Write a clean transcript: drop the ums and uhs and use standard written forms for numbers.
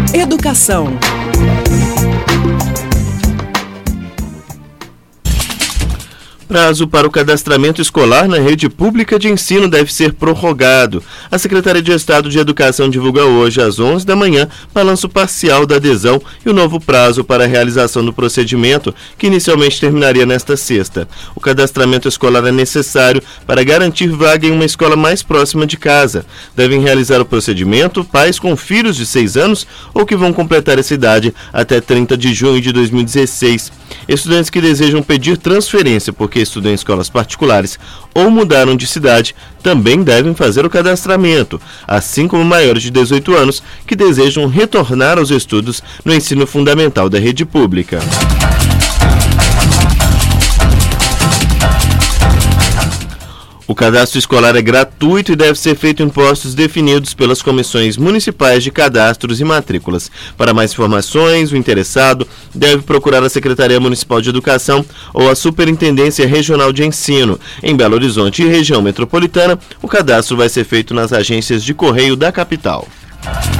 Educação. Prazo para o cadastramento escolar na rede pública de ensino deve ser prorrogado. A Secretaria de Estado de Educação divulga hoje, às 11 da manhã, balanço parcial da adesão e o novo prazo para a realização do procedimento, que inicialmente terminaria nesta sexta. O cadastramento escolar é necessário para garantir vaga em uma escola mais próxima de casa. Devem realizar o procedimento pais com filhos de 6 anos ou que vão completar essa idade até 30 de junho de 2016. Estudantes que desejam pedir transferência porque estudam em escolas particulares ou mudaram de cidade também devem fazer o cadastramento, assim como maiores de 18 anos que desejam retornar aos estudos no ensino fundamental da rede pública. O cadastro escolar é gratuito e deve ser feito em postos definidos pelas comissões municipais de cadastros e matrículas. Para mais informações, o interessado deve procurar a Secretaria Municipal de Educação ou a Superintendência Regional de Ensino. Em Belo Horizonte e região metropolitana, o cadastro vai ser feito nas agências de correio da capital.